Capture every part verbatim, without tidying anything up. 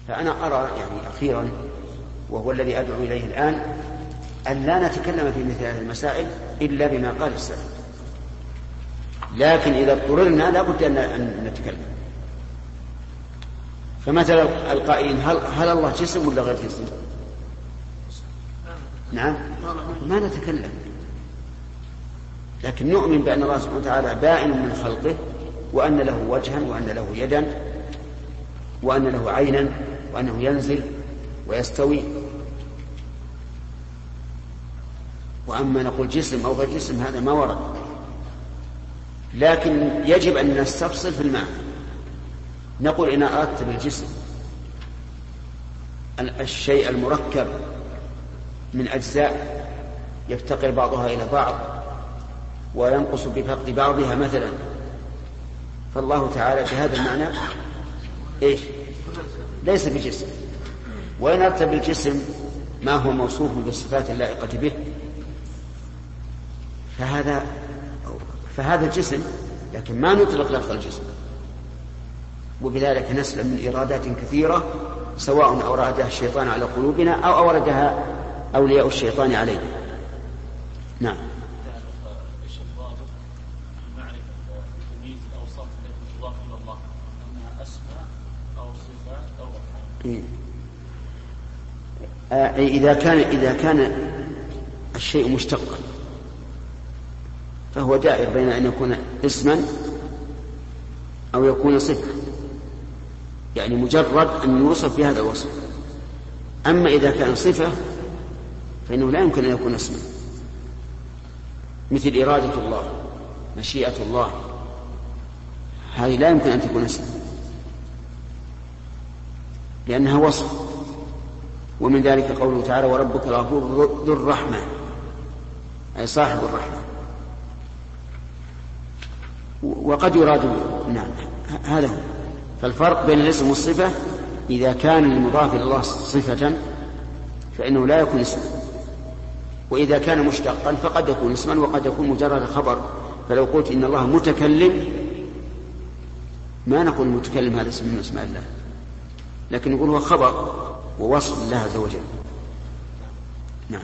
فأنا أرى يعني أخيرا، وهو الذي أدعو إليه الآن، أن لا نتكلم في مثل هذه المسائل إلا بما قال السلف، لكن إذا اضطررنا لا بد أن نتكلم. فمثلا القائلين هل, هل الله جسم ولا غير جسم؟ نعم، ما نتكلم، لكن نؤمن بأن الله سبحانه وتعالى بائن من خلقه، وأن له وجها، وأن له يدا، وأن له عينا، وأنه ينزل ويستوي. وأما نقول جسم أو غير جسم هذا ما ورد، لكن يجب أن نستفصل في المعنى. نقول إن أردت بالجسم الشيء المركب من أجزاء يفتقر بعضها إلى بعض وينقص بفقد بعضها مثلا، فالله تعالى بهذا المعنى إيش؟ ليس بجسم. وإن أردت بالجسم ما هو موصوف بالصفات اللائقة به فهذا فهذا جسم، لكن ما نطلق لفظ الجسم. وبذلك نسلم من إرادات كثيرة، سواء أورادها الشيطان على قلوبنا أو أوردها أولياء الشيطان علينا. نعم. إذا كان إذا كان الشيء مشتقا فهو دائر بين أن يكون اسما أو يكون صفة، يعني مجرد أن يوصف بهذا الوصف. أما إذا كان صفة فإنه لا يمكن أن يكون اسما، مثل إرادة الله، مشيئة الله، هذه لا يمكن أن تكون اسما لأنها وصف. ومن ذلك قوله تعالى وربك الغفور ذو الرحمة، أي صاحب الرحمة. وقد يراد نعم هذا هو. فالفرق بين الاسم والصفة إذا كان المضاف إلى الله صفة فإنه لا يكون اسما، وإذا كان مشتقا فقد يكون اسما وقد يكون مجرد خبر. فلو قلت إن الله متكلم ما نقول متكلم هذا اسم من اسماء الله، لكن نقول هو خبر ووصف الله عز وجل. نعم.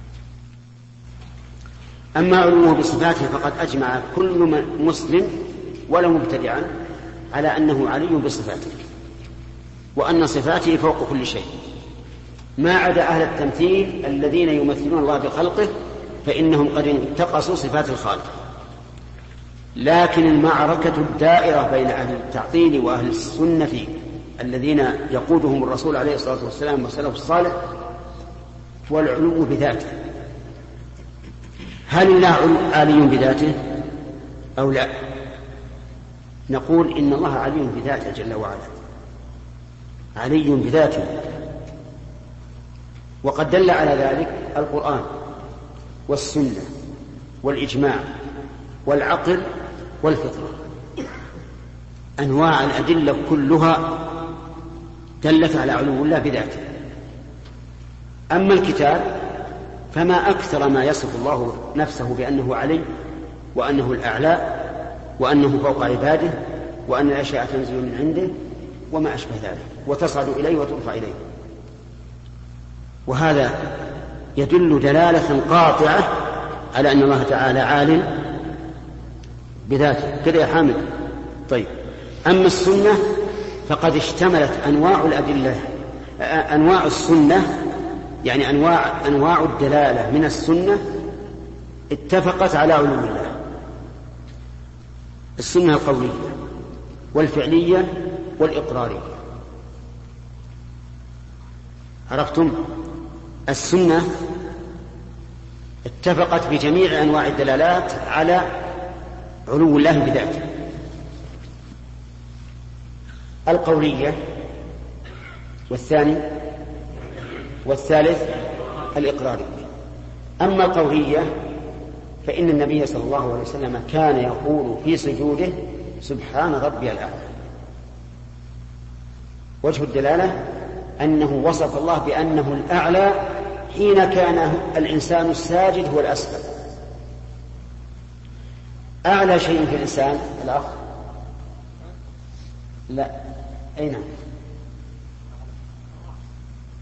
أما علومه بصفاته فقد أجمع كل مسلم ولو مبتدعا على أنه علي بصفاته، وأن صفاته فوق كل شيء، ما عدا أهل التمثيل الذين يمثلون الله بخلقه فإنهم قد انتقصوا صفات الخالق. لكن المعركة الدائرة بين أهل التعطيل وأهل السنة الذين يقودهم الرسول عليه الصلاة والسلام والسلف الصالح والعلو بذاته. هل الله علي بذاته أو لا؟ نقول إن الله علي بذاته جل وعلا، علي بذاته، وقد دل على ذلك القرآن والسنة والإجماع والعقل والفطرة. أنواع الأدلة كلها دلت على علو الله بذاته. أما الكتاب فما أكثر ما يصف الله نفسه بأنه علي، وأنه الأعلى، وأنه فوق عباده، وأن الأشياء تنزل من عنده وما أشبه ذلك، وتصعد إليه وترفع إليه. وهذا يدل دلالة قاطعة على أن الله تعالى عال بذاته. كده يا حامد؟ طيب. أما السنة فقد اشتملت أنواع الأدلة، أنواع السنة يعني أنواع, أنواع الدلالة من السنة اتفقت على علو الله. السنة القولية والفعلية والإقرارية. عرفتم؟ السنة اتفقت بجميع أنواع الدلالات على علو الله بذاته. القولية والثاني والثالث الإقرارية. أما القولية فإن النبي صلى الله عليه وسلم كان يقول في سجوده سبحان ربي الأعلى. وجه الدلالة أنه وصف الله بأنه الأعلى حين كان الإنسان الساجد هو الأسفل. أعلى شيء في الإنسان الأخ لا أين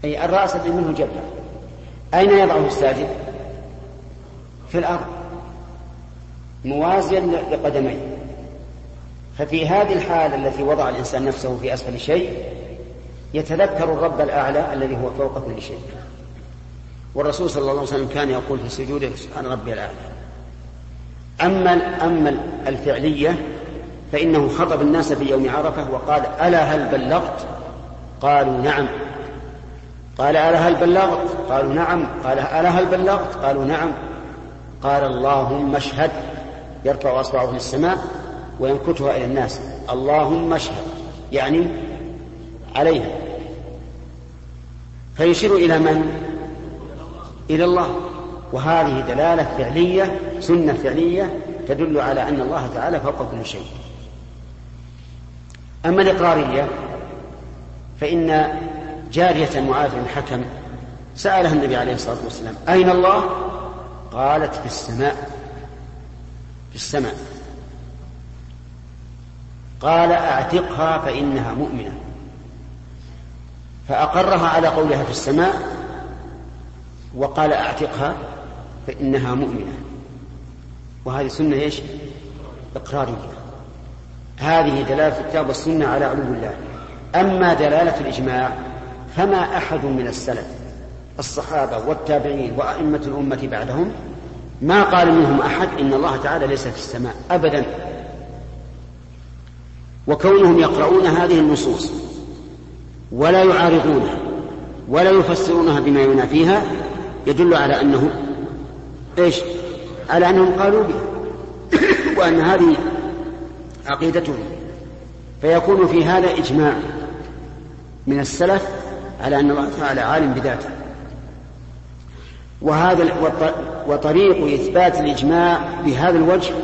أي الرأس الذي منه جبهة. أين يضعه الساجد؟ في الأرض موازيا لقدميه. ففي هذه الحالة التي وضع الإنسان نفسه في أسفل شيء يتذكر الرب الأعلى الذي هو فوق كل شيء. والرسول صلى الله عليه وسلم كان يقول في سجوده سبحان ربي الأعلى. أما أما الفعلية فإنه خطب الناس في يوم عرفة وقال ألا هل بلغت؟ قالوا نعم. قال ألا هل بلغت؟ قالوا نعم. قال ألا هل بلغت؟ قالوا نعم. قال اللهم اشهد، يرفع أصبعه للسماء وينكتها إلى الناس، اللهم اشهد، يعني عليها. فيشير إلى من؟ إلى الله. وهذه دلالة فعلية، سنة فعلية تدل على أن الله تعالى فوق كل شيء. أما الإقرارية فإن جارية معاذ بن الحكم سألها النبي عليه الصلاة والسلام أين الله؟ قالت في السماء، في السماء. قال أعتقها فإنها مؤمنة، فأقرها على قولها في السماء وقال أعتقها فإنها مؤمنة. وهذه سنة إيش؟ إقرارية. هذه دلالة الكتاب والسنة على علو الله. أما دلالة الإجماع فما أحد من السلف الصحابة والتابعين وأئمة الأمة بعدهم ما قال منهم أحد إن الله تعالى ليس في السماء أبدا. وكونهم يقرؤون هذه النصوص ولا يعارضونها ولا يفسرونها بما ينافيها يدل على أنه إيش؟ على أنهم قالوا بها وأن هذه عقيدتهم. فيكون في هذا إجماع من السلف على أن الله تعالى عالم بذاته. وهذا وطريق إثبات الإجماع بهذا الوجه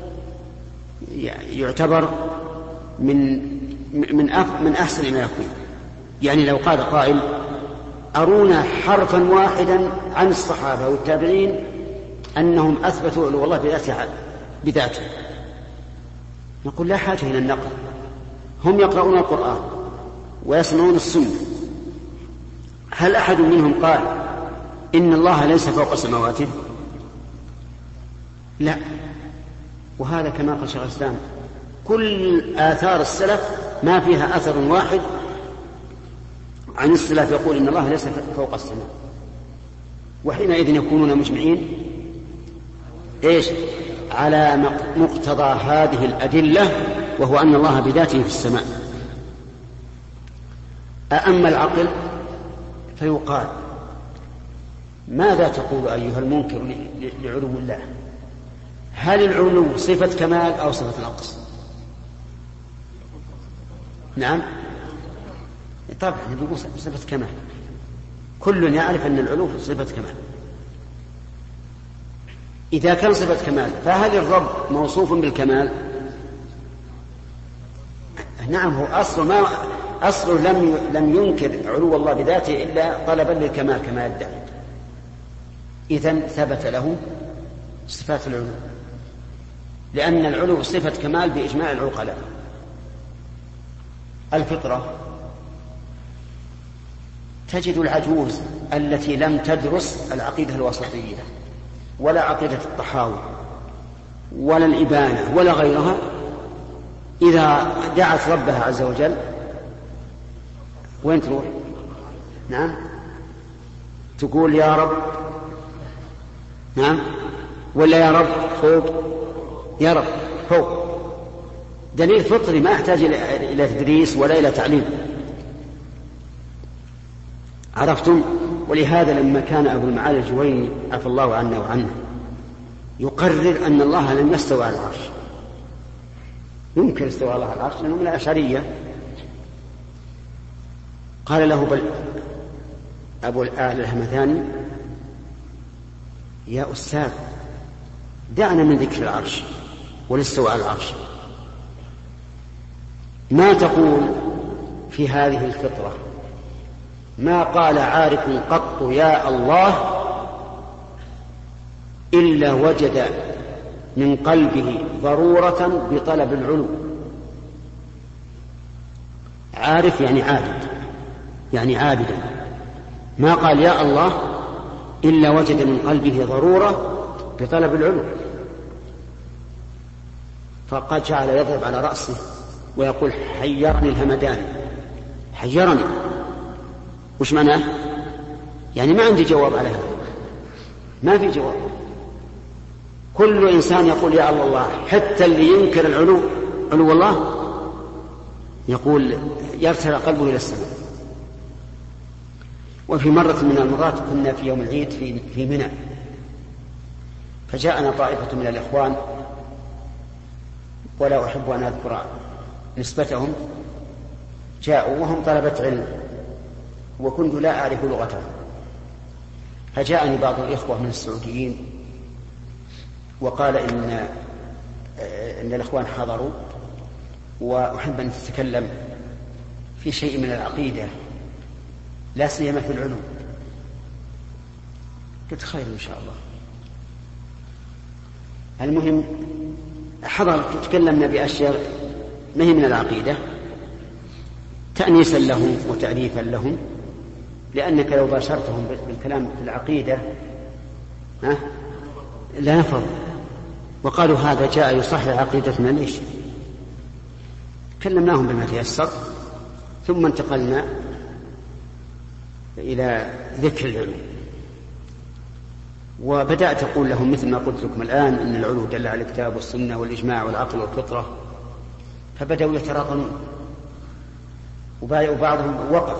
يعتبر من من من أحسن ما يكون. يعني لو قال قائل أرونا حرفا واحدا عن الصحابة والتابعين أنهم أثبتوا علو الله بذاته، نقول لا حاجة إلى النقل، هم يقرؤون القرآن ويسمعون السنة. هل أحد منهم قال إن الله ليس فوق سماواته؟ لا. وهذا كما قال شيخ الإسلام كل آثار السلف ما فيها أثر واحد عن السلف يقول إن الله ليس فوق السماء. وحينئذ يكونون مجمعين إيش؟ على مقتضى هذه الأدلة، وهو أن الله بذاته في السماء. أما العقل فيقال ماذا تقول أيها المنكر لعلو الله؟ هل العلو صفة كمال أو صفة نقص؟ نعم طبعا يقول صفة كمال، كل يعرف أن العلو صفة كمال. إذا كان صفة كمال فهل الرب موصوف بالكمال؟ نعم، هو أصل ما أصل لم لم ينكر علو الله بذاته إلا طلبا للكمال كما يدعي. إذن ثبت له صفات العلو، لأن العلو صفة كمال بإجماع العقلاء. الفطرة تجد العجوز التي لم تدرس العقيدة الوسطية ولا عقيدة الطحاوي ولا الإبانة ولا غيرها، إذا دعت ربها عز وجل وين تروح؟ نعم تقول يا رب، نعم، ولا يا رب فوق، يا رب فوق. دليل فطري ما يحتاج إلى تدريس ولا إلى تعليم. عرفتم؟ ولهذا لما كان أبو المعالي الجويني عفى الله عنا وعنه يقرر أن الله لم يستوى على العرش، يمكن استوى الله على العرش لأنه من الأشعرية، قال له بل أبو الآل الهمذاني يا أستاذ دعنا من ذكر العرش والاستواء على العرش، ما تقول في هذه الفطرة؟ ما قال عارف قط يا الله إلا وجد من قلبه ضرورة بطلب العلو. عارف يعني عابد، يعني عابدا، ما قال يا الله إلا وجد من قلبه ضرورة بطلب العلو، فقد جعل يضرب على رأسه ويقول حيرني الهمدان. حيرني وش معناه؟ يعني ما عندي جواب على هذا، ما في جواب. كل إنسان يقول يا الله، حتى اللي ينكر العلو علو الله يقول يرتفع قلبه إلى السماء. وفي مرة من المرات كنا في يوم العيد في في منى، فجاءنا طائفة من الإخوان ولا أحب أن أذكر نسبتهم، جاءوا وهم طلبة علم وكنت لا أعرف لغتهم، فجاءني بعض الإخوة من السعوديين وقال إن إن الإخوان حضروا وأحب أن تتكلم في شيء من العقيدة لا سيما في العلوم. قلت خير إن شاء الله. المهم حضر تكلمنا بأشياء ما هي من العقيدة تأنيسا لهم وتعريفا لهم، لأنك لو باشرتهم بالكلام في العقيدة ها لا نفر. وقالوا هذا جاء يصحح عقيدتنا ليش؟ كلمناهم بما تيسر ثم انتقلنا إلى ذكر العلو، وبدأت أقول لهم مثل ما قلت لكم الآن إن العلو دل على الكتاب والسنة والإجماع والعقل والفطرة، فبدأوا يتراطنون وبعضهم وقف.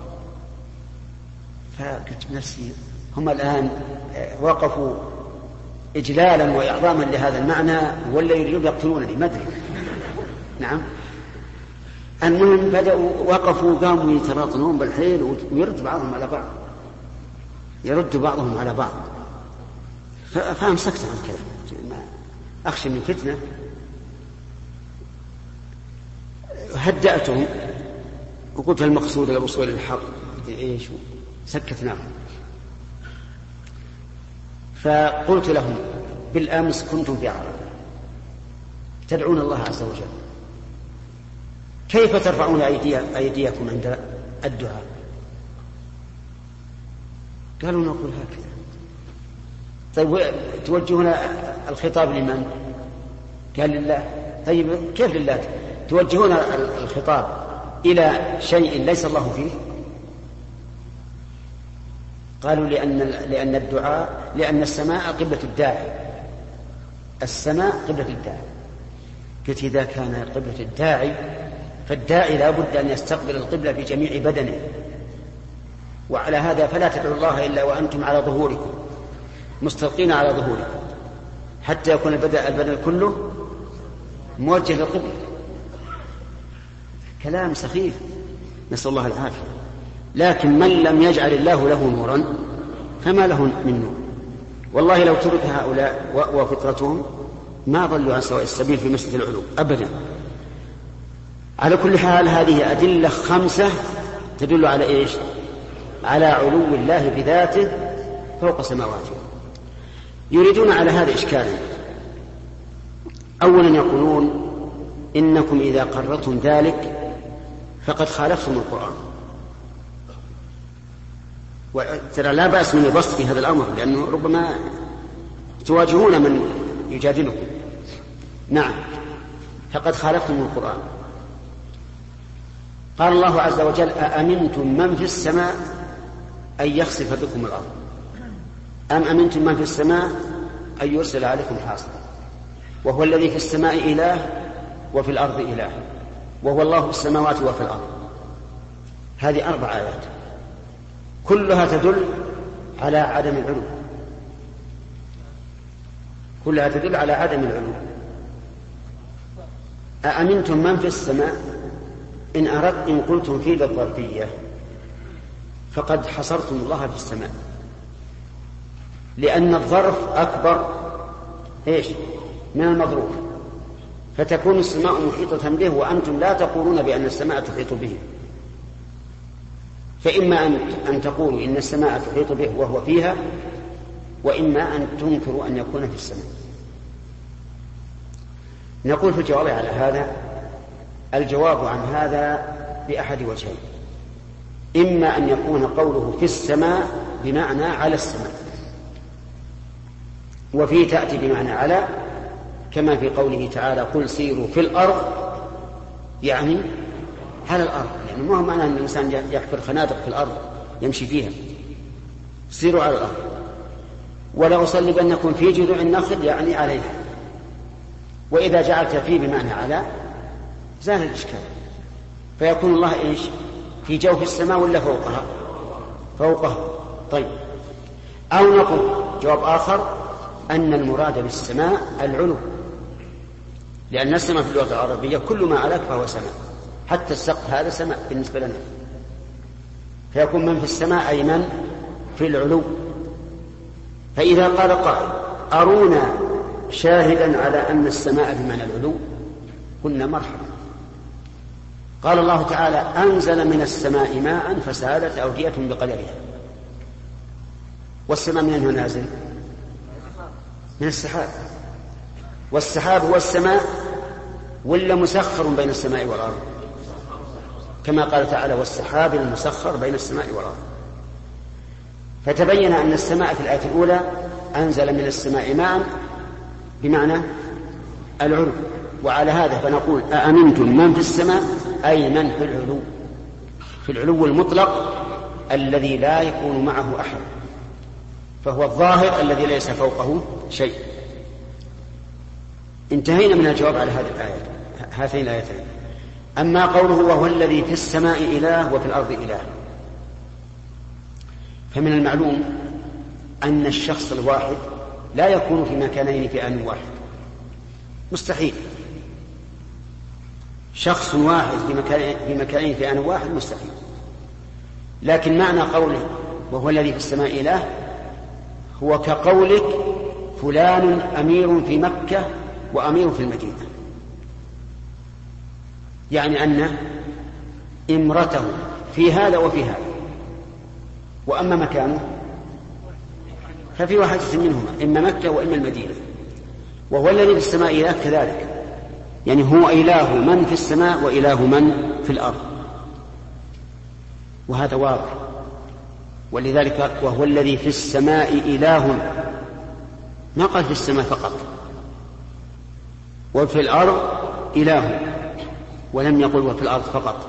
فقلت بنفسي هم الآن وقفوا إجلالا وإعظاما لهذا المعنى ولا يريدون يقتلونني ما أدري. نعم. المهم بدأوا وقفوا قاموا يتراطنون بالحيل ويرد بعضهم على بعض، يرد بعضهم على بعض. فأمسكت عن كذا أخشى من فتنة، هدأتهم وقلت المقصود الوصول للحق إيش، سكتناهم. فقلت لهم بالأمس كنتم في عرفة تدعون الله عز وجل، كيف ترفعون أيديكم عند الدعاء؟ قالوا نقول هكذا. طيب توجهون الخطاب لمن؟ قال لله. طيب كيف لله؟ توجهون الخطاب إلى شيء ليس الله فيه؟ قالوا لأن لأن الدعاء لأن السماء قبلة الداعي، السماء قبلة الداعي. قلت إذا كان قبلة الداعي فالداعي لا بد أن يستقبل القبلة في جميع بدنه، وعلى هذا فلا تدعوا الله إلا وأنتم على ظهوركم مستلقين على ظهوركم حتى يكون البدن كله موجه للقبلة. كلام سخيف نسأل الله العافية. لكن من لم يجعل الله له نورا فما له من نور. والله لو ترك هؤلاء وفطرتهم ما ضلوا عن سواء السبيل في مسجد العلو أبدا. على كل حال هذه أدلة خمسة تدل على إيش؟ على علو الله بذاته فوق سماواته. يريدون على هذا إشكالا. أولا يقولون إنكم إذا قررتم ذلك فقد خالفتم القرآن، وترى لا بأس من البسط في هذا الأمر لأنه ربما تواجهون من يجادلكم. نعم فقد خالفتم القرآن. قال الله عز وجل أأمنتم من في السماء أن يخسف بكم الأرض أم أمنتم من في السماء أن يرسل عليكم حاصبا وهو الذي في السماء إله وفي الأرض إله وهو الله في السماوات وفي الأرض. هذه أربع آيات كلها تدل على عدم العلو، كلها تدل على عدم العلو. أأمنتم من في السماء إن أردت إن قلتم في الظرفية فقد حصرتم الله في السماء، لأن الظرف أكبر إيش من المظروف، فتكون السماء محيطة به وأنتم لا تقولون بأن السماء تحيط به. فإما أن تقولوا إن السماء تحيط به وهو فيها، وإما أن تنكروا أن يكون في السماء. نقول في الجواب على هذا الجواب عن هذا بأحد وجهين. إما أن يكون قوله في السماء بمعنى على السماء، وفيه تأتي بمعنى على، كما في قوله تعالى قل سيروا في الأرض، يعني على الأرض، يعني ما هو معنى أن الإنسان يحفر خنادق في الأرض يمشي فيها، سيروا على الأرض. ولا أصلبنكم في جذوع النخل، يعني عليها. وإذا جعلت فيه بمعنى على زال الإشكال، فيكون الله إيش؟ في جوف السماء ولا فوقها؟ فوقها. طيب، أو نقول جواب آخر أن المراد بالسماء العلو، لأن السماء في اللغة العربية كل ما علاك فهو سماء، حتى السقف هذا سماء بالنسبة لنا، فيكون من في السماء أي من في العلو. فإذا قال قائل أرونا شاهدا على أن السماء بمعنى العلو، قلنا مرحبا. قال الله تعالى أنزل من السماء ماء فسالت أودية بقدرها. والسماء من أنه نازل؟ من السحاب. والسحاب هو السماء ولا مسخر بين السماء والأرض؟ كما قال تعالى والسحاب المسخر بين السماء والأرض. فتبين أن السماء في الآية الأولى أنزل من السماء ماء بمعنى العلو، وعلى هذا فنقول أأمنتم من في السماء أي من في العلو، في العلو المطلق الذي لا يكون معه أحد، فهو الظاهر الذي ليس فوقه شيء. انتهينا من الجواب على هذه الآية، هاتين الآيتين. أما قوله وهو الذي في السماء إله وفي الأرض إله، فمن المعلوم أن الشخص الواحد لا يكون في مكانين في آن واحد، مستحيل. شخص واحد في مكان في مكانين في آن واحد مستحيل. لكن معنى قوله وهو الذي في السماء إله هو كقولك فلان أمير في مكة وأمير في المدينة، يعني أن إمرته في هذا وفي هذا، وأما مكانه ففي واحدة منهما، إما مكة وإما المدينة. وهو الذي في السماء إله كذلك، يعني هو إله من في السماء وإله من في الأرض، وهذا واضح. ولذلك وهو الذي في السماء إله، ما قال في السماء فقط، وفي الأرض إله، ولم يقل وفي الأرض فقط.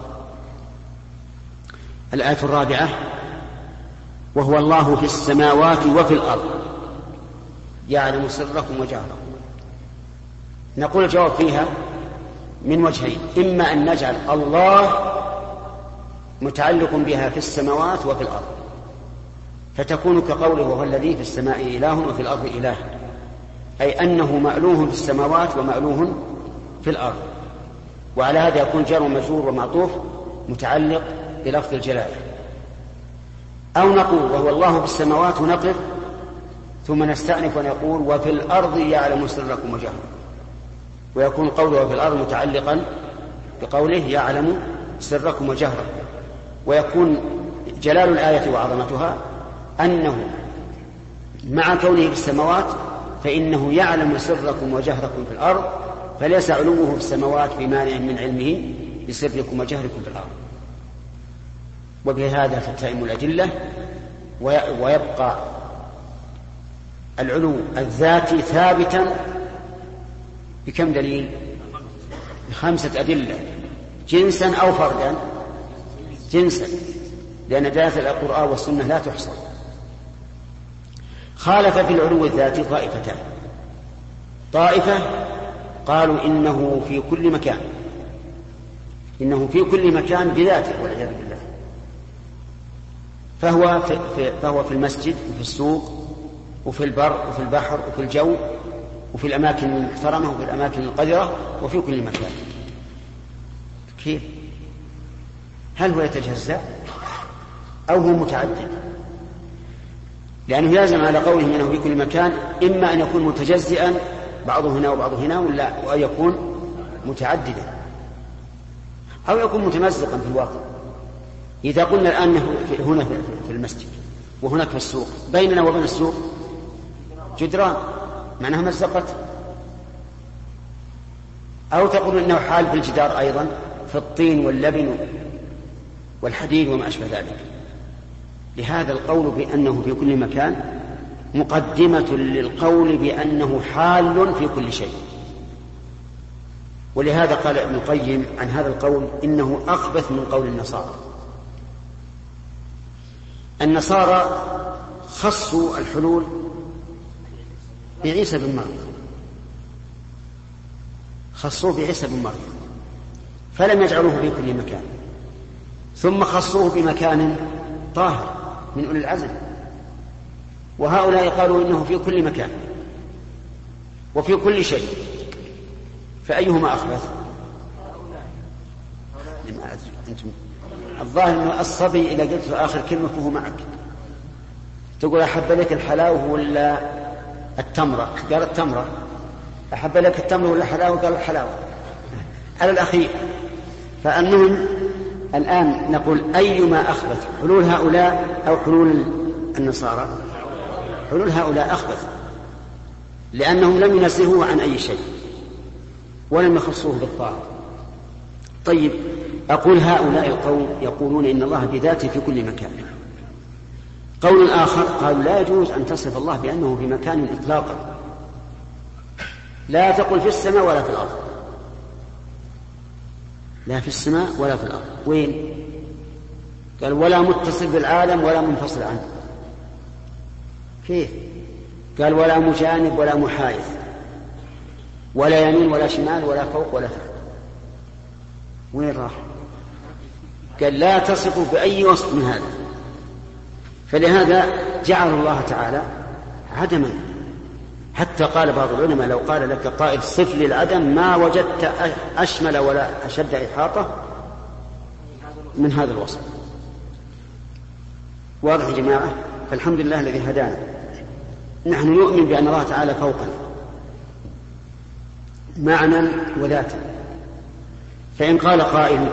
الآية الرابعة وهو الله في السماوات وفي الأرض يعلم سركم وجهركم. نقول الجواب فيها من وجهين، إما أن نجعل الله متعلق بها في السماوات وفي الأرض، فتكون كقوله وهو الذي في السماء إله وفي الأرض إله، أي أنه مألوه في السماوات ومألوه في الأرض. وعلى هذا يكون جار ومجرور ومعطوف متعلق بلفظ الجلالة. أو نقول وهو الله في السماوات ونقف ثم نستأنف ونقول وفي الأرض يعلم سركم وجهركم، ويكون قوله وفي الأرض متعلقا بقوله يعلم سركم وجهركم. ويكون جلال الآية وعظمتها أنه مع كونه في السماوات فإنه يعلم سركم وجهركم في الأرض، فليس علوه في السماوات بمانع من علمه بسركم وجهركم في الأرض. وبهذا تتم الأدلة، ويبقى العلو الذاتي ثابتا بكم دليل؟ بخمسة أدلة، جنسا أو فردا. جنسا، لأن دلالة القرآن والسنة لا تحصى. خالف في العلو الذاتي طائفتان. طائفة قالوا إنه في كل مكان، إنه في كل مكان بذاته والعياذ بالله، فهو في, في, فهو في المسجد وفي السوق وفي البر وفي البحر وفي الجو وفي الأماكن المحترمة وفي الأماكن القذرة وفي كل مكان. كيف؟ هل هو يتجزأ أو هو متعدد؟ لأنه يلزم على قوله أنه في كل مكان إما أن يكون متجزئا بعضه هنا وبعضه هنا، ولا وأن يكون متعددا، أو يكون متمزقا في الواقع. إذا قلنا الآن هنا في المسجد وهناك في السوق، بيننا وبين السوق جدران معناها مزقت، أو تقول إنه حال في الجدار أيضا في الطين واللبن والحديد وما أشبه ذلك. لهذا القول بأنه في كل مكان مقدمة للقول بأنه حال في كل شيء. ولهذا قال ابن القيم عن هذا القول إنه أخبث من قول النصارى. النصارى خصوا الحلول بعيسى بن مريم، خصوه بعيسى بن مريم فلم يجعلوه في كل مكان، ثم خصوه بمكان طاهر من أولي العزم، وهؤلاء قالوا إنه في كل مكان وفي كل شيء، فأيهما أخبث؟ الظاهر أن الصبي إذا قلت له آخر كلمة فهو معك، تقول أحب لك الحلاوة ولا التمرة؟ قال التمرة. أحب لك التمرة ولا الحلاوة؟ قال الحلاوة على الأخير. فأنهم الآن نقول أيما أخبث، حلول هؤلاء أو حلول النصارى؟ حلول هؤلاء أخبث، لأنهم لم ينزهوه عن أي شيء ولم يخصوه بالطاعة. طيب، أقول هؤلاء القوم يقولون إن الله بذاته في كل مكان. قول آخر قالوا لا يجوز أن تصف الله بأنه في مكان إطلاقا، لا تقل في السماء ولا في الأرض، لا في السماء ولا في الأرض. وين؟ قال ولا متصل بالعالم ولا منفصل عنه. كيف؟ قال ولا مجانب ولا محايث، ولا يمين ولا شمال ولا فوق ولا تحت. وين راح؟ قال لا تصف بأي وصف من هذا. فلهذا جعل الله تعالى عدما، حتى قال بعض العلماء لو قال لك قائل صف للعدم ما وجدت أشمل ولا أشد إحاطة من هذا الوصف. واضح يا جماعة؟ فالحمد لله الذي هدانا. نحن نؤمن بأن الله تعالى فوقنا معنى وذاتا. فإن قال قائل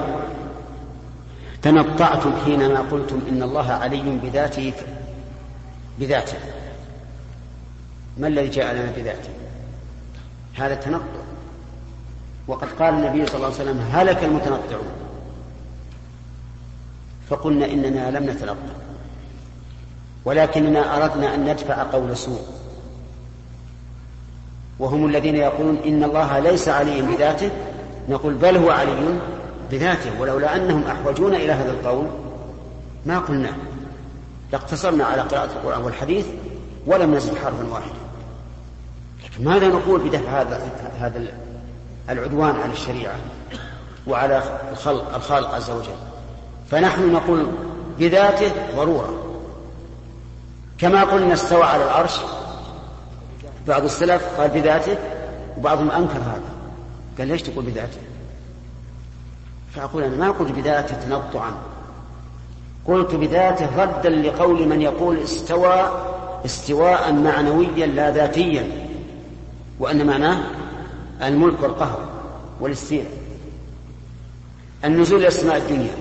تنطعتم حينما قلتم إن الله علي بذاته بذاته، ما الذي جاء لنا بذاته؟ هذا تنطع، وقد قال النبي صلى الله عليه وسلم هلك المتنطعون. فقلنا إننا لم نتنطع، ولكننا أردنا أن ندفع قول سوء، وهم الذين يقولون إن الله ليس علي بذاته، نقول بل هو علي بذاته، ولولا أنهم أحوجون إلى هذا القول ما قلنا، لاقتصرنا على قراءة القرآن والحديث ولم نزل حرفا واحدا. لكن ماذا نقول بدفع هذا هذا العدوان على الشريعة وعلى الخلق الخالق عز وجل؟ فنحن نقول بذاته ضرورة، كما قلنا استوى على العرش، بعض السلف قال بذاته وبعضهم أنكر هذا، قال ليش تقول بذاته؟ فأقول أنا ما قلت بذاته تنطعا، قلت بذاته ردا لقول من يقول استوى استواء معنويا لا ذاتيا، وأن معناه الملك والقهر والاستيلاء. النزول إلى السماء الدنيا،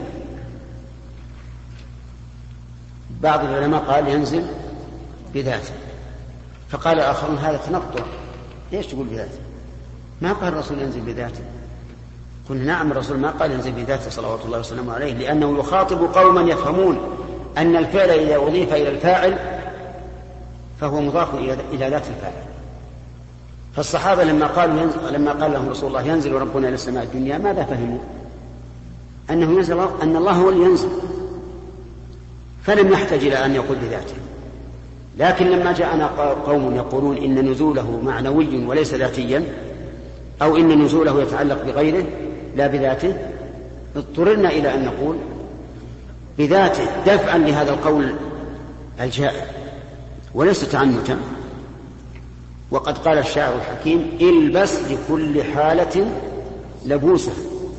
بعض العلماء قال ينزل بذاته، فقال آخرون هذا تنطع، ليش تقول بذاته؟ ما قال الرسول ينزل بذاته. قلنا نعم، الرسول ما قال ينزل بذاته صلوات الله وسلامه عليه، لأنه يخاطب قوما يفهمون أن الفعل إذا أضيف إلى الفاعل فهو مضاف إلى ذات الفاعل. فالصحابة لما قالوا ينزل، لما قال لهم رسول الله ينزل ربنا إلى السماء الدنيا، ماذا فهموا؟ أنه ينزل، أن الله هو اللي ينزل، فلم يحتاج إلى أن يقول بذاته. لكن لما جاءنا قوم يقولون إن نزوله معنوي وليس ذاتيا، أو إن نزوله يتعلق بغيره لا بذاته، اضطررنا إلى أن نقول بذاته دفعا لهذا القول الجائر وليس تعنتا. وقد قال الشاعر الحكيم البس لكل حالة لبوسة،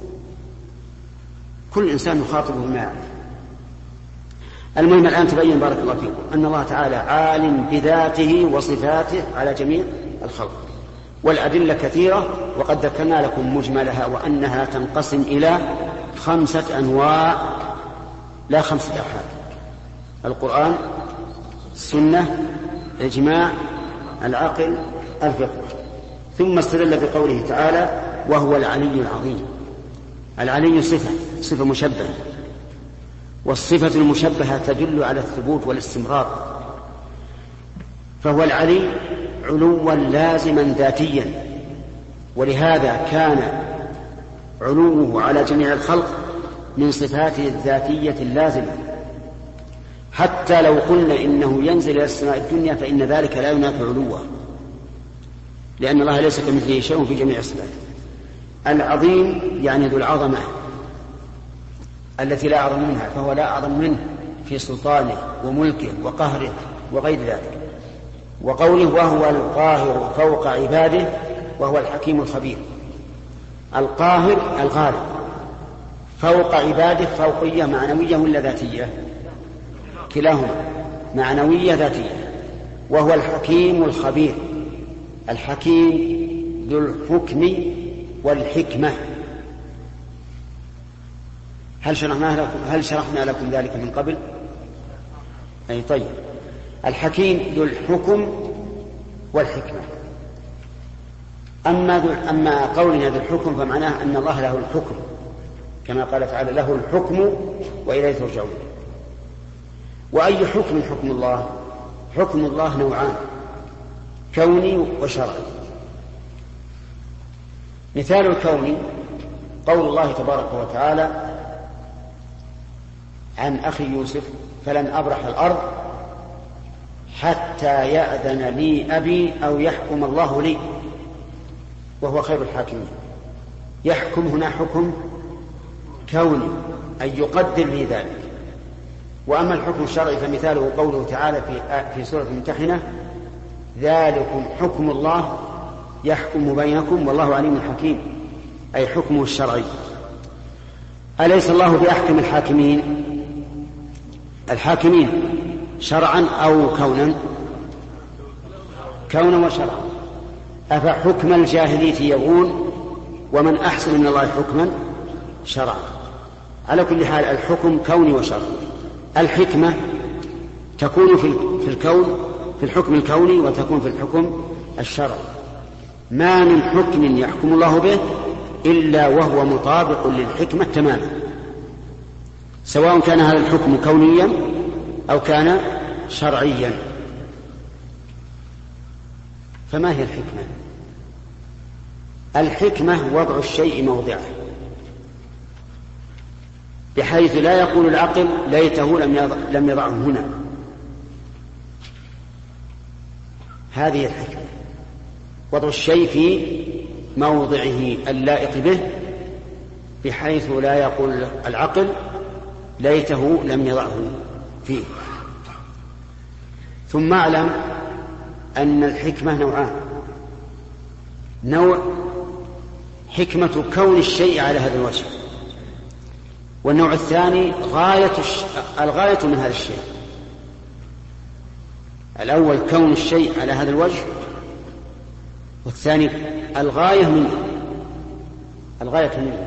كل إنسان يخاطبه بما يعرف. المهم الآن تبين بارك الله فيكم أن الله تعالى عالم بذاته وصفاته على جميع الخلق، والأدلة كثيرة وقد ذكرنا لكم مجملها، وأنها تنقسم إلى خمسة أنواع لا خمسة أحاد: القرآن، السنة، الإجماع، العقل، الفقه. ثم استدل بقوله تعالى وهو العلي العظيم. العلي صفة صفة مشبهة، والصفة المشبهة تدل على الثبوت والاستمرار، فهو العلي علوا لازما ذاتيا، ولهذا كان علوه على جميع الخلق من صفاته الذاتية اللازمة، حتى لو قلنا إنه ينزل إلى السماء الدنيا فإن ذلك لا ينافي علوه، لأن الله ليس كمثله شيء في جميع صفاته. العظيم يعني ذو العظمة التي لا أعظم منها، فهو لا أعظم منه في سلطانه وملكه وقهره وغير ذلك. وقوله وهو القاهر فوق عباده وهو الحكيم الخبير، القاهر الغالب فوق عباده، فوقية معنوية ولا ذاتية؟ كلاهما معنوية ذاتية. وهو الحكيم الخبير، الحكيم ذو الحكم والحكمة. هل شرحنا لكم هل شرحنا لكم ذلك من قبل؟ أي طيب. الحكيم ذو الحكم والحكمة. أما, ذو أما قولنا ذو الحكم فمعناه أن الله له الحكم، كما قال تعالى له الحكم وإليه ترجعون. وأي حكم حكم الله؟ حكم الله نوعان، كوني وشرعي. مثال الكوني قول الله تبارك وتعالى عن أخي يوسف فلن أبرح الأرض حتى يأذن لي أبي أو يحكم الله لي وهو خير الحاكمين. يحكم هنا حكم كوني أي يقدر لي ذلك. وأما الحكم الشرعي فمثاله قوله تعالى في في سورة الممتحنة ذلكم حكم الله يحكم بينكم والله عليم حكيم، أي حكمه الشرعي. أليس الله بأحكم الحاكمين؟ الحاكمين شرعا أو كونا؟ كونا وشرعا. أفحكم الجاهلية يبغون ومن أحسن من الله حكما شرعا. على كل حال الحكم كوني وشرعي. الحكمة تكون في الكون في الحكم الكوني وتكون في الحكم الشرعي. ما من حكم يحكم الله به إلا وهو مطابق للحكمة تماما، سواء كان هذا الحكم كونيا أو كان شرعيا. فما هي الحكمة؟ الحكمة وضع الشيء موضعه، بحيث لا يقول العقل ليته لم يضعه هنا. هذه الحكمة، وضع الشيء في موضعه اللائق به، بحيث لا يقول العقل ليته لم يضعه فيه. ثم اعلم أن الحكمة نوعان: نوع حكمة كون الشيء على هذا الوجه، والنوع الثاني غاية الغاية من هذا الشيء. الأول كون الشيء على هذا الوجه، والثاني الغاية منه الغاية منه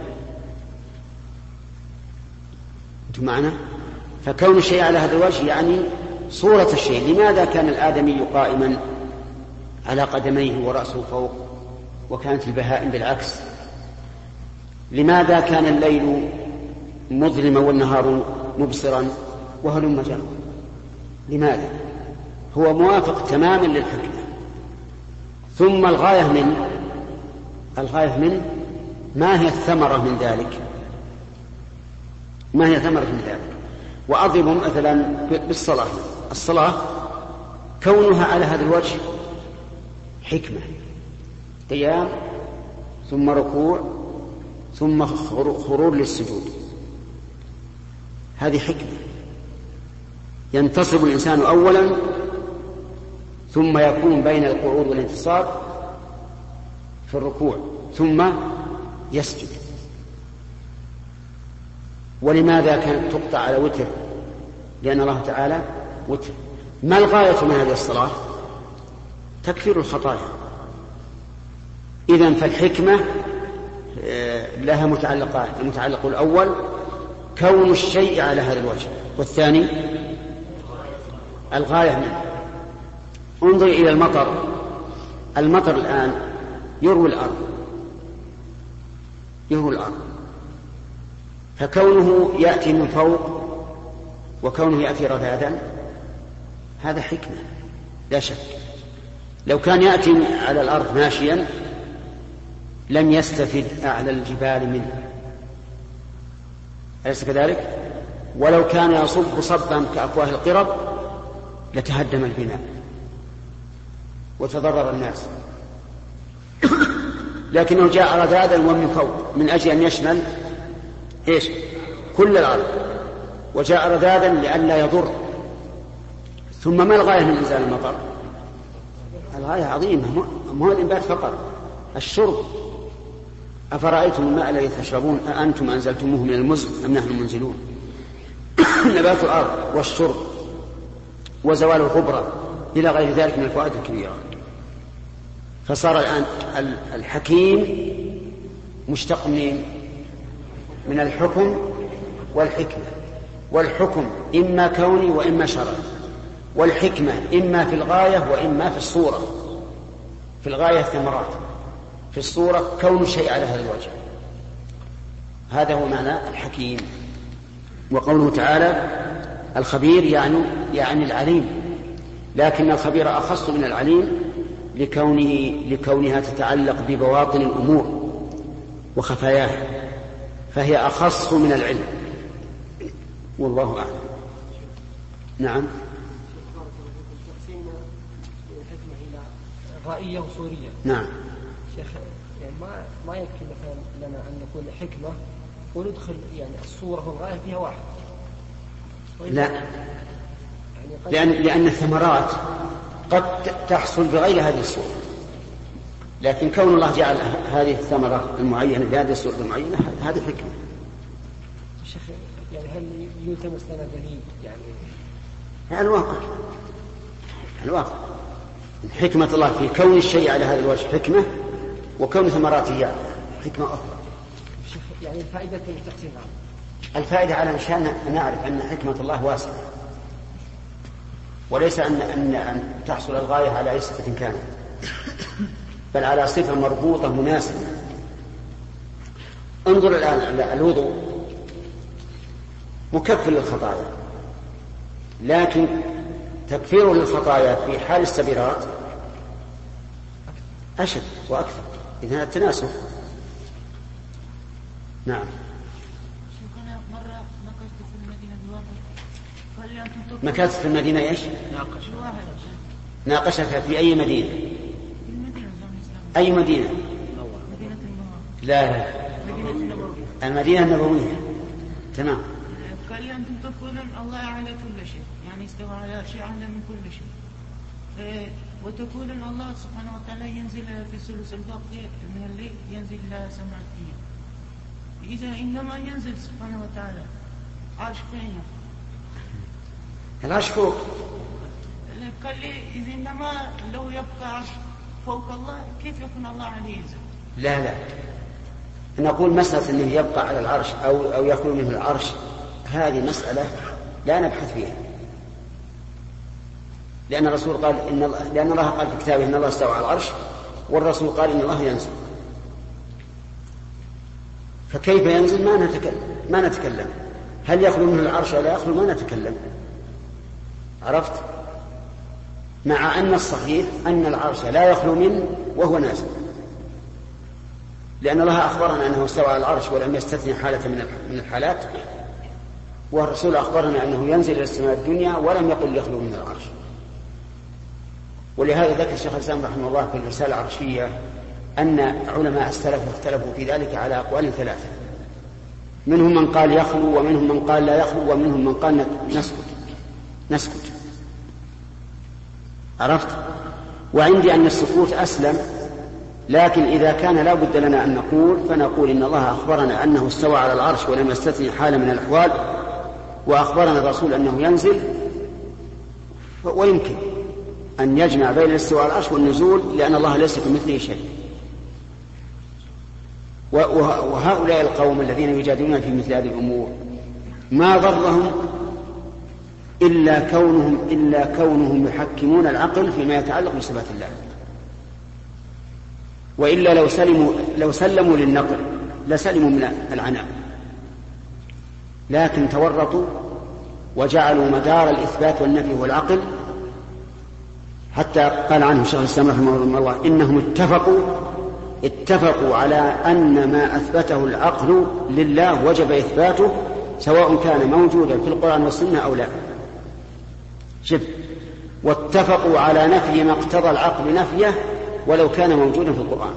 أنتم معنا؟ فكون الشيء على هذا الوجه يعني صورة الشيء. لماذا كان الآدمي قائما على قدميه ورأسه فوق وكانت البهائم بالعكس؟ لماذا كان الليل مظلما والنهار مبصرا وهلم جرا؟ لماذا؟ هو موافق تماما للحكمة. ثم الغاية من الغاية من ما هي الثمرة من ذلك؟ ما هي ثمرة من ذلك؟ وأضرب مثلا بالصلاة. الصلاة كونها على هذا الوجه حكمة، قيام ثم ركوع ثم خرور للسجود، هذه حكمة. ينتصب الإنسان أولا ثم يكون بين القعود والانتصاب في الركوع ثم يسجد. ولماذا كانت تقطع على وتر؟ لأن الله تعالى وتر. ما الغاية من هذه الصلاة؟ تكفير الخطايا. إذن فالحكمة لها متعلقات: المتعلق الأول كون الشيء على هذا الوجه، والثاني الغاية منه. انظر إلى المطر. المطر الآن يروي الأرض يروي الأرض فكونه يأتي من فوق وكونه يأتي رذاذا هذا حكمة لا شك. لو كان يأتي على الأرض ماشيا لم يستفد أعلى الجبال منه، أليس كذلك؟ ولو كان يصب صبا كأفواه القرب لتهدم البناء وتضرر الناس، لكنه جاء رذاذا ومن فوق من أجل أن يشمل إيش؟ كل الأرض، وجاء رذاذا لئلا يضر. ثم ما الغاية من إنزال المطر؟ الغاية عظيمة، مو هو الإنبات فقط، الشرب. أفرأيتم الماء الذي تشربون أأنتم أنزلتموه من المزن أم نحن المنزلون؟ نبات الأرض والشرب وزوال الغبرة إلى غير ذلك من الفوائد الكبيرة. فصار الآن الحكيم مشتق من من الحكم والحكمة، والحكم إما كوني وإما شرعي، والحكمة إما في الغاية وإما في الصورة. في الغاية الثمرات، في الصورة كون الشيء على هذا الوجه. هذا هو معنى الحكيم. وقوله تعالى الخبير يعني يعني العليم، لكن الخبير أخص من العليم لكونه لكونها تتعلق ببواطن الأمور وخفاياها، فهي أخص من العلم، والله أعلم. نعم. رائية وصورية. نعم. شيخ يعني ما ما يكفي مثلا لنا أن نكون حكمة وندخل يعني الصورة والغاية فيها واحد. لا، لأن لأن الثمرات قد تحصل بغير هذه الصورة، لكن كون الله جعل هذه الثمرة المعينة بهذه الصورة المعينة هذه حكمة. شيخ يعني هل يلتمس لنا دليل يعني؟ الواقع الواقع حكمة الله في كون الشيء على هذا الوجه حكمة، وكون ثمراته حكمة أخرى. يعني الفائدة في التقسيم الفائدة على مشان نعرف أن حكمة الله واسعة، وليس أن أن أن تحصل الغاية على أي صفة كانت، بل على صفة مربوطة مناسبة. انظر الآن الوضوء مكفر للخطايا، لكن تكفيره للخطايا في حال السبيرات أشد وأكثر، إذن التناسب. نعم. مكثت في المدينة إيش؟ ناقشك في أي مدينة؟ أي مدينة؟ لا لا المدينة النبوية. تمام. قال لي أنتم تقولون الله على كل شيء، يعني استوى على شيء أعلى من كل شيء، وتقولون الله سبحانه وتعالى ينزل في الثلث الباقي من الليل ينزل إلى سماء الدنيا. إذا إنما ينزل سبحانه وتعالى عرش فين؟ العرش فوق. قال لي إذا إنما لو يبقى عرش فوق الله كيف يكون الله عليه ينزل؟ لا لا نقول مسألة أنه يبقى على العرش أو أو يخلو منه العرش، هذه مسألة لا نبحث فيها، لأن الرسول قال إن الله لأن الله قال في كتابه إن الله استوى على العرش، والرسول قال إن الله ينزل. فكيف ينزل ما نتكلم ما نتكلم هل يخلو منه العرش ولا يخلو ما نتكلم. عرفت؟ مع أن الصحيح أن العرش لا يخلو منه وهو نازل، لأن الله أخبرنا أنه استوى على العرش ولم يستثني حالة من الحالات، والرسول أخبرنا أنه ينزل إلى السماء الدنيا ولم يقل يخلو من العرش. ولهذا ذكر الشيخ الإسلام رحمه الله في الرسالة العرشية أن علماء السلف اختلفوا في ذلك على أقوال ثلاثة، منهم من قال يخلو، ومنهم من قال لا يخلو، ومنهم من قال نسكت نسكت عرفت؟ وعندي أن السكوت أسلم، لكن إذا كان لا بد لنا أن نقول فنقول إن الله أخبرنا أنه استوى على العرش ولم يستثني حالة من الأحوال، وأخبرنا الرسول أنه ينزل، ويمكن أن يجمع بين الاستواء على العرش والنزول، لأن الله ليس كمثله شيء. وهؤلاء القوم الذين يجادلون في مثل هذه الأمور ما ضرهم إلا كونهم إلا كونهم يحكمون العقل فيما يتعلق بصفات الله، وإلا لو سلموا لو سلموا للنقل لسلموا من العناء، لكن تورطوا وجعلوا مدار الإثبات والنفي والعقل، حتى قال عنه شيخ الإسلام رحمه الله إنهم اتفقوا اتفقوا على أن ما أثبته العقل لله وجب إثباته سواء كان موجودا في القرآن والسنة أو لا. شف واتفقوا على نفي ما اقتضى العقل نفيه ولو كان موجودا في القرآن.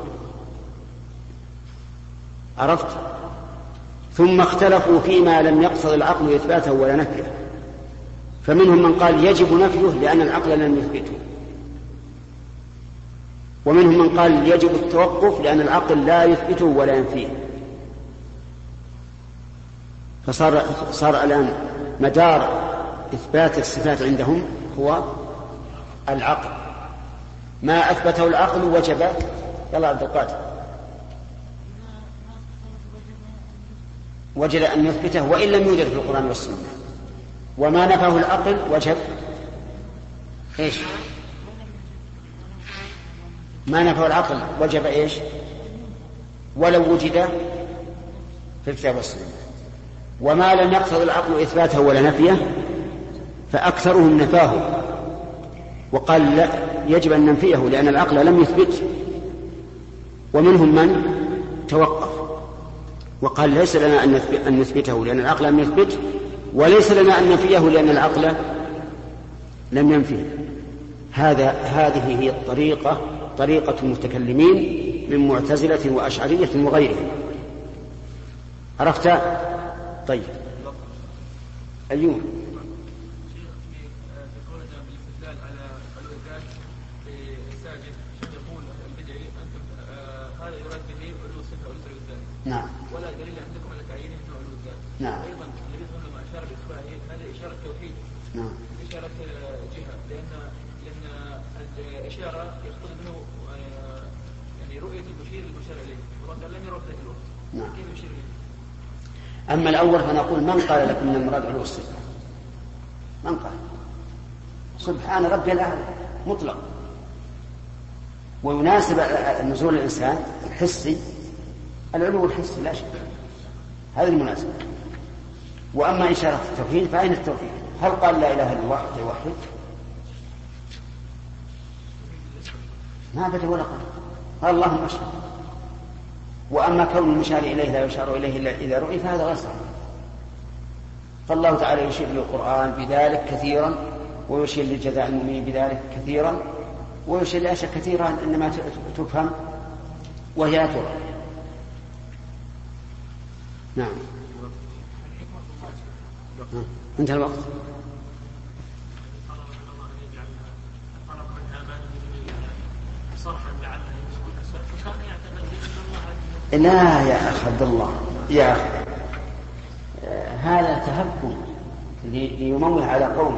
عرفت؟ ثم اختلفوا فيما لم يقتض العقل إثباته ولا نفيه، فمنهم من قال يجب نفيه لأن العقل لم يثبته، ومنهم من قال يجب التوقف لأن العقل لا يثبته ولا ينفيه. فصار صار الآن مدار إثبات الصفات عندهم هو العقل، ما أثبته العقل وجب. يلا عبد القادر، وجب أن يثبته وإن لم يوجد في القرآن والسنة، وما نفاه العقل وجب إيش؟ ما نفاه العقل وجب إيش؟ ولو وجد في الكتاب والسنة. وما لم يقتضي العقل إثباته ولا نفيه فأكثرهم نفاه وقال لا يجب أن ننفيه لأن العقل لم يثبت، ومنهم من توقف وقال ليس لنا أن نثبته لأن العقل لم يثبت، وليس لنا أن ننفيه لأن العقل لم ينفيه. هذا هذه هي الطريقة طريقة المتكلمين من معتزلة وأشعرية وغيرهم. عرفت؟ طيب أيوه. نعم. ولا دليل عندكم على تعيينه من علو الذات. نعم. أيضا الذي لما أشار بإصبعه هذه إشارة توحيد. نعم. إشارة جهة، لأن لأن الإشارة يقصد منه يعني رؤية المشير المشار إليه، والله تعالى لم يرى ذلك الوقت. نعم. كيف يشير إليه؟ أما الأول فنقول من قال لكم من المراد علو الصفة؟ من قال؟ سبحان ربي الأعلى مطلق، ويناسب نزول الإنسان الحسي العلو الحسي لا شك، هذا المناسب. وأما إشارة التوحيد فأين التوحيد؟ هل قال لا إله إلا الله وحده يوحد؟ ما بدأ ولا قال، قال اللهم اشهد. وأما كون المشار إليه لا يشار إليه إلا إذا رؤي فهذا غير صحيح. فالله تعالى يشير للقرآن بذلك كثيرا، ويشير لجزاء المؤمنين بذلك كثيرا، ويشير لأشياء كثيرا إنما تفهم وهي لا ترى. نعم. انتهى الوقت. لا يا أخ عبد الله يا أخ، هذا تهكم ليموه على قومه،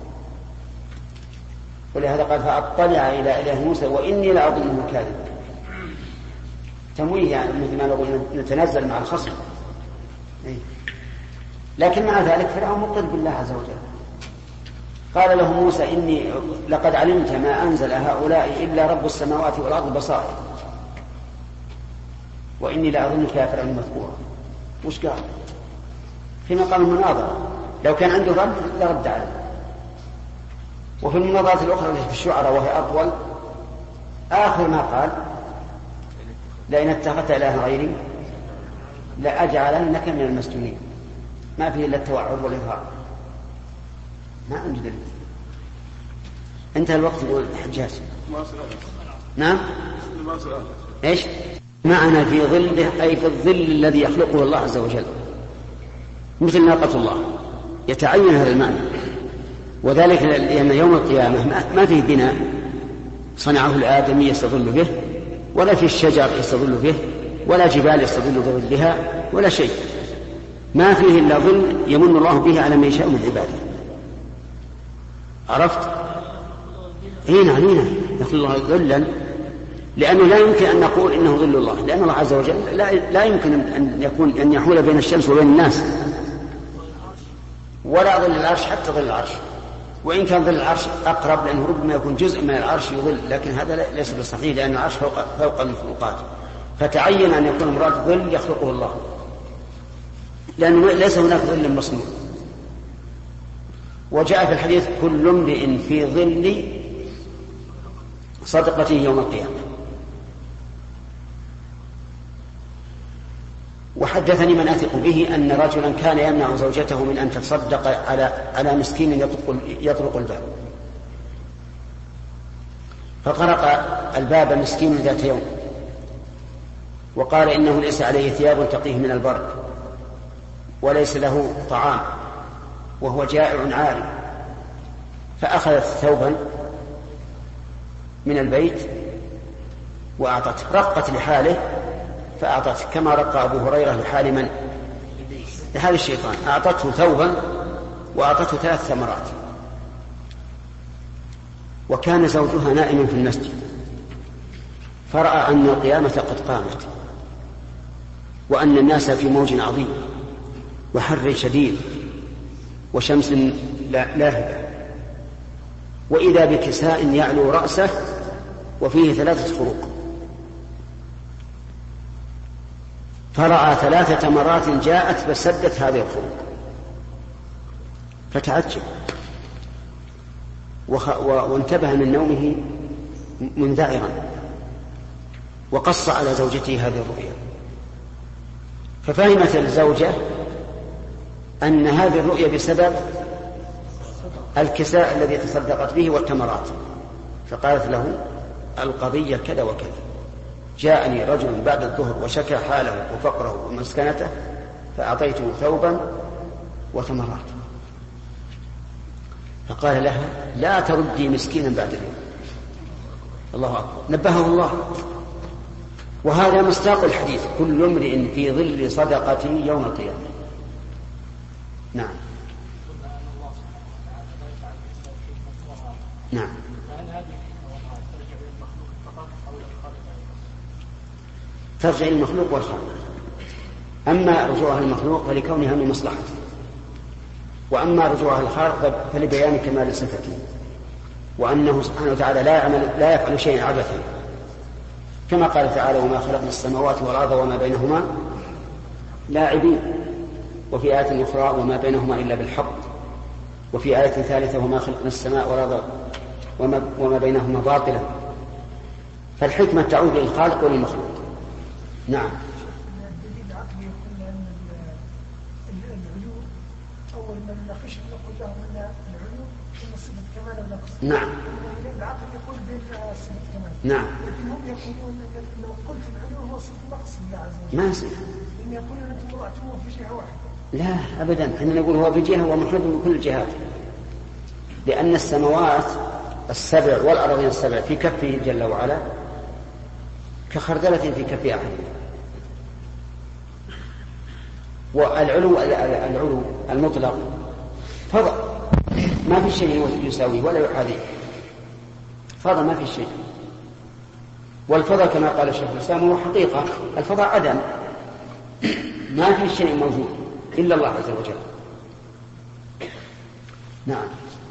ولهذا قال فأطلع إلى إله موسى وإني لأظنه كاذبا. تمويه يعني مثل ما نقول نتنزل مع الخصم. لكن مع ذلك فرعون مقر بالله عز وجل. قال له موسى إني لقد علمت ما أنزل هؤلاء إلا رب السماوات والأرض بصائر وإني لأظنك يا فرعون مذكورا. وش قال في مقام المناظرة؟ لو كان عنده رد لرد عليه. وفي المناظرات الأخرى في الشعراء وهي أطول آخر ما قال لئن اتخذت إلها غيري لأجعلنك من المسجونين. ما فيه إلا التوعد والإظهار، ما عنده دليل. انتهى الوقت. يقول الحجاج. نعم. ايش معنى في ظله؟ أي في الظل الذي يخلقه الله عز وجل، مثل ناقة الله، يتعين هذا المعنى. وذلك لأن يوم القيامة ما فيه بناء صنعه الآدمي يستظل به، ولا في الشجر يستظل به، ولا جبال يستظل بظلها، ولا شيء. ما فيه إلا ظل يمن الله به على من يشاء من عباده. عرفت؟ هنا هنا يخلق الله ظلا، لأنه لا يمكن أن نقول إنه ظل الله، لأن الله عز وجل لا, لا يمكن أن يكون أن يحول بين الشمس وبين الناس، ولا ظل العرش حتى ظل العرش، وإن كان ظل العرش أقرب لأنه ربما يكون جزء من العرش يظل، لكن هذا ليس بصحيح لأن العرش فوق, فوق المخلوقات. فتعين أن يكون مراد ظل يخلقه الله، لأنه ليس هناك ظل مصنوع. وجاء في الحديث كل امرئ في ظل صدقته يوم القيامة. وحدثني من أثق به أن رجلا كان يمنع زوجته من أن تصدق على على مسكين يطرق, يطرق الباب، فطرق الباب مسكين ذات يوم وقال إنه ليس عليه ثياب تقيه من البرد وليس له طعام وهو جائع عاري، فأخذت ثوبا من البيت وأعطته، رقت لحاله فأعطته كما رق أبو هريرة لحال من؟ لحال الشيطان، أعطته ثوبا وأعطته ثلاث ثمرات. وكان زوجها نائم في المسجد فرأى أن القيامة قد قامت وأن الناس في موج عظيم وحر شديد وشمس لاهبة، وإذا بكساء يعلو رأسه وفيه ثلاثة فروق، فرأى ثلاثة تمرات جاءت فسدت هذه الفروق فتعجب وانتبه من نومه منذعرا وقص على زوجته هذه الرؤيا، ففهمت الزوجة أن هذه الرؤيا بسبب الكساء الذي تصدقت به والتمرات، فقالت له القضية كذا وكذا، جاءني رجل بعد الظهر وشكى حاله وفقره ومسكنته فأعطيته ثوبا وتمرات، فقال لها لا تردي مسكينا بعد اليوم. الله أكبر، نبهه الله. وهذا مصداق الحديث كل امرئ في ظل صدقته يوم القيامة. نعم نعم. ترجع المخلوق والخالق، أما رجوعها المخلوق فلكونها من مصلحته، وأما رجوعها الخالق فلبيان كمال صفته، وأنه سبحانه وتعالى لا يعمل لا يفعل شيئا عبثا، كما قال تعالى وما خلقنا السماوات والأرض وما بينهما لاعبين، وفي آية أخرى وما بينهما إلا بالحق، وفي آية ثالثة وما خلقنا السماء والأرض وما, وما بينهما باطلا، فالحكمة تعود للخالق وللمخلوق. نعم. الدليل العقلي يقول أن العلو أول من نقش نقول له أن العلو هو صفة كمال النقص. نعم. العقل يقول بأنها صفة كمال. نعم. لكن هم يقولون لو قلت العلو هو صفة نقص لله عز وجل. ما يصير. إن يقولون أنتم وضعتموه في جهة واحدة. لا أبدا، احنا نقول هو بجهة ومحيط بكل الجهات، لأن السماوات السبع والأراضين السبع في كفه جل وعلا كخردلة في كف أحد. والعلو العلو المطلق فضل ما في شيء يساويه ولا يحاذيه، فضل ما في شيء، والفضل كما قال الشيخ الإسلام هو حقيقة، الفضل عدم، ما في شيء موجود إلا الله عز وجل. نعم.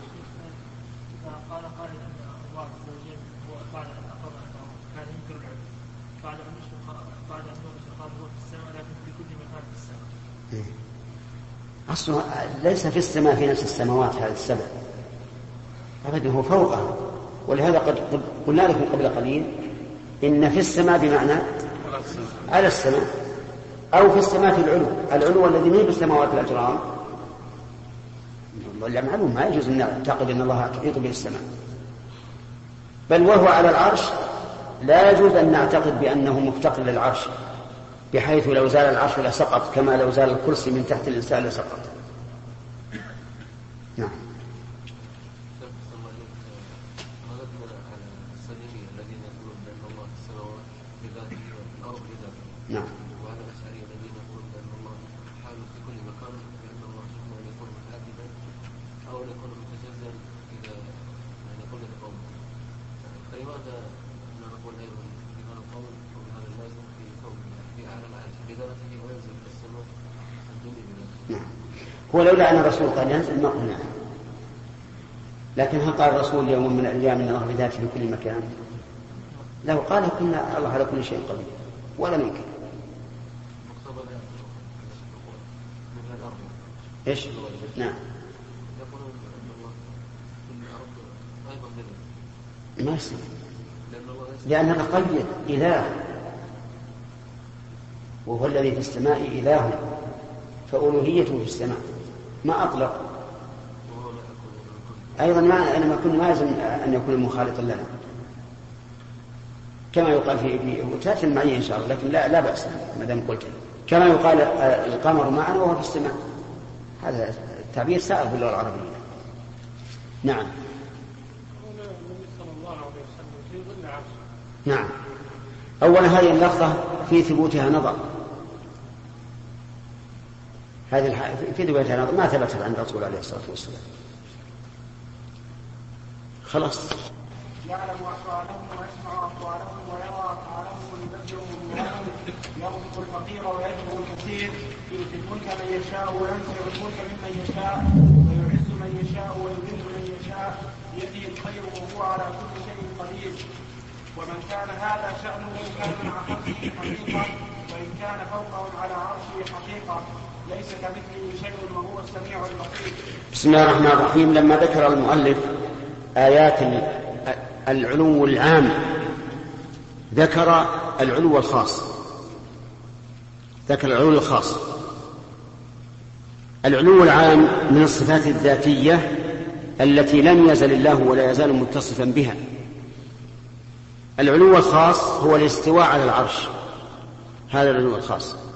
قال قائل أن الله عز وجل هو بعد أن أقر أنه كان ينكر العلم بعد أن يشرق بعد أن يشرق هو في السماء لكن في كل مكان في السماء. أصله ليس في السماء في نفس السماوات هذه السبع أبدا، هو فوقها، ولهذا قد قلنا لكم قبل قليل إن في السماء بمعنى على السماء، أو في السماء في العلو، العلو الذي من بالسماوات الأجرام، ولا معلوم ما يجوز أن نعتقد أن الله يحيط به السماء، بل وهو على العرش لا يجوز أن نعتقد بأنه مفتقر للعرش بحيث لو زال العرش لسقط كما لو زال الكرسي من تحت الإنسان لسقط. نعم. نعم. وهذا الأشعري الذين يقولون بأن الله حال في كل مكان، بأن الله سبحانه أن يكون متعددا أو أن يكون متجزا إذا يعني قلنا بقول، فلماذا نقول أيضا بهذا القول أو بهذا اللازم في كون في أعلى العرش بذاته وينزل في السماء الدنيا بذاته؟ نعم. هو لولا أن الرسول قال ينزل ما قلنا، لكن هل قال الرسول يوم من الأيام أن الله بذاته في كل مكان؟ لو قال كنا الله على كل شيء قدير ولا ننكر. من الأرض إيش؟ نعم. يقولون أن يكون ند؟ ما يصير، لأنك قيد إله، وهو الذي في السماء إله، فألوهيته في السماء ما أطلق. أيضا ما أنا ما كنت ما يلزم أن يكون مخالطا لنا كما يقال في وتأتي المعية إن شاء الله، لكن لا لا بأس ما دام قلت كما يقال القمر معنا وهو في السماء، هذا التعبير سائغ في اللغة العربية. نعم. نعم. أولا هذه اللفظة في ثبوتها نظر، هذه في ثبوتها نظر ما ثبتت عند الرسول عليه الصلاة والسلام. خلاص. يعلم أحوالهم ويسمع أقوالهم ويرى أفعالهم ويبدلهم الله، يرزق الفقير ويجبر الكثير، يؤتي الملك من يشاء وينزع الملك ممن يشاء، ويعز من يشاء ويذل من يشاء، بيده الخير وهو على كل شيء قدير. ومن كان هذا شأنه كان مع خلقه حقيقة، وإن كان فوقهم على عرشه حقيقة، ليس كمثله شيء وهو السميع البصير. بسم الله الرحمن الرحيم. لما ذكر المؤلف آيات العلو العام ذكر العلو الخاص، ذكر العلو الخاص. العلو العام من الصفات الذاتية التي لم يزل الله ولا يزال متصفا بها. العلو الخاص هو الاستواء على العرش، هذا العلو الخاص.